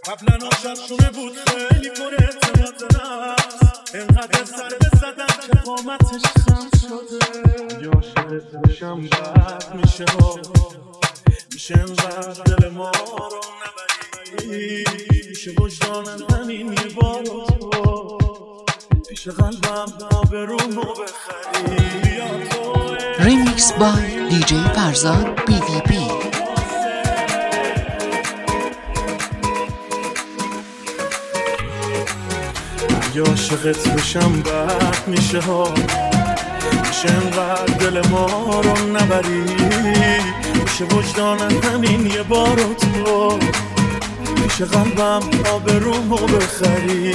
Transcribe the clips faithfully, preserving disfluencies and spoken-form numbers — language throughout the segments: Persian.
قبلا عاشقشونه بود خیلی پر اعتماد به نفس، اینقدر سر بزدم که قامتش خم شده. یا عاشقت بشم بد میشه ها، میشه اینقدر دل ما رو نبری، میشه وجدانم همین یه بار تو پیش قلبم آبرومو بخری. بیا تو ریمیکس بای دی جی فرزاد بی وی بی. یا عاشقت بشم بد میشه ها، میشه اینقدر دل ما رو نبری، میشه وجدانم همین یه بار تو میشه قلبم آبرومو بخری.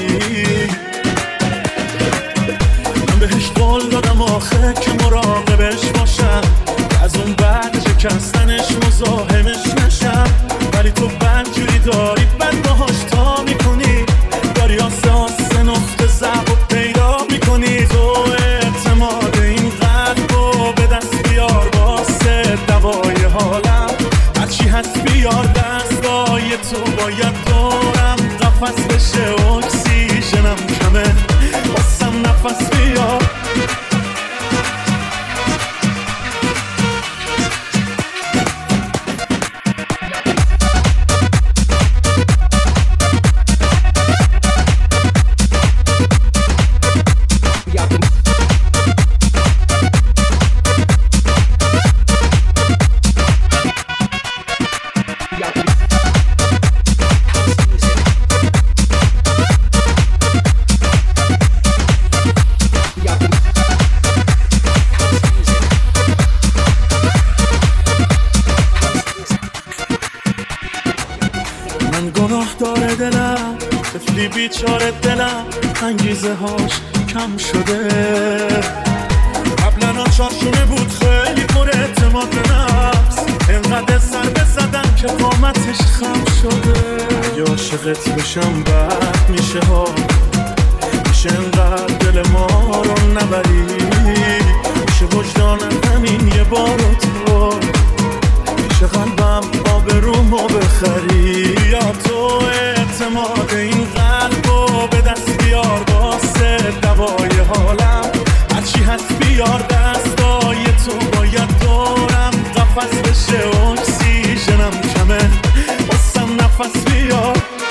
من بهش قول دادم آخه که مراقبش باشم، از اون بعد شکستنش مزاحمش نشم، ولی تو بدجوری داری بد باهاش تا میکنی، داری آسه آسه نقطه ضعف و پیدا میکنی. تو اعتماد این قلبو به دست بیار واسه دوای حالم، هرچی هست بیار دستای تو باید دورم قفس بشه، اکسیژنم کمه واسم نفس بیار. گناه داره دلم، طفلی بیچاره دلم، انگیزه هاش کم شده. قبلا ناچارشونه بود خیلی پر اعتماد به نفس، اینقدر سر بزدم که قامتش خم شده. یا عاشقت بشم بد میشه ها، میشه اینقدر دل ما رو نبری، میشه وجدانم همین یه بار تو میشه قلبم آبرومو بخری. یا تو اعتماد این قلبو به دست بیار واسه دوای حالم، هرچی هست بیار دستای تو باید دورم قفس بشه، اکسیژنم کمه واسم نفس بیار.